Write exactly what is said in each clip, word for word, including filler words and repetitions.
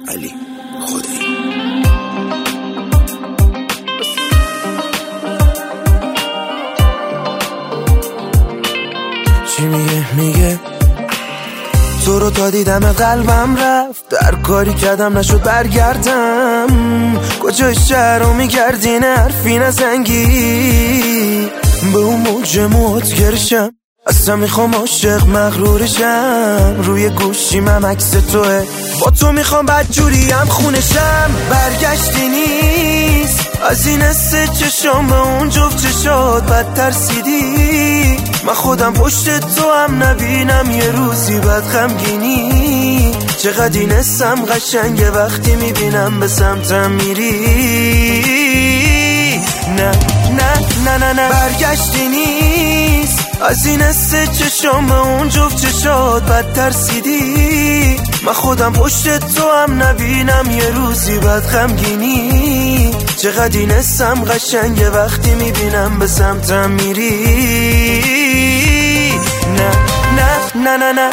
علی خدایی. چی میگه میگه تو رو تا دیدم قلبم رفت، در کاری کردم نشد برگردم، کجای شهر رو میگردی نه حرفی نزنگی، به اون موج موت گرشم اصلا میخوام عاشق مغرورشم، روی گوشیم هم عکس توه با تو میخوام بدجوریم خونشم، برگشتی نیست از این حس چشام به اون جفت چشات بد ترسیدی، من خودم پشت تو هم نبینم یه روزی بد غمگینی، چقدر این حسم قشنگه وقتی میبینم به سمتم میری، نه نه نه نه نه برگشتی نیست از این حس چشام به اون جفت چشات بد ترسیدی، من خودم پشت تو هم نبینم یه روزی بد غمگینی، چقدر این حسم قشنگه وقتی میبینم به سمتم میری، نه نه نه نه نه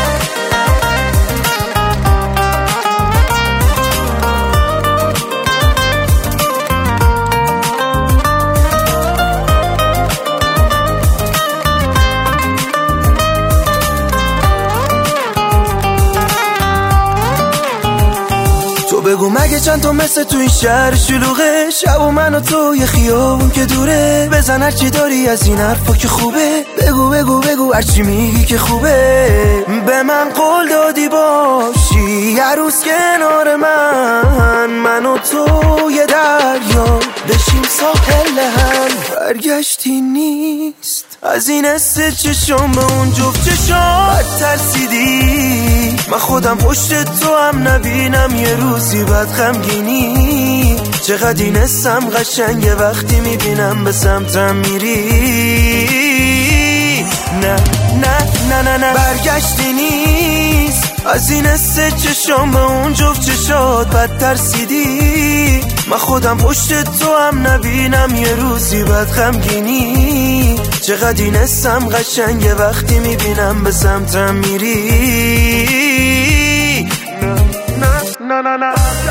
بگو مگه چند تا مثل تو این شهر شلوغه، شب و من و تو یه خیابون که دوره، بزن هرچی داری از این حرفا که خوبه، بگو بگو بگو هرچی میگی که خوبه، به من قول دادی باشی یه روز کنار من، من و تو یه دریا بشیم ساحل هم، برگشتی نیست از این حس چشم به اون جفت چشم بد ترسیدی، من خودم پشت تو هم نبینم یه روزی بد غمگینی، چقدر این حسم قشنگه وقتی میبینم به سمتم میری، نه نه نه نه نه برگشتی نیست از این حس چشم به اون جفت چشات بد ترسیدی، من خودم پشت تو هم نبینم یه روزی بد غمگینی، چقدر این حسم قشنگه وقتی میبینم به سمتم میری، نه نه نه نه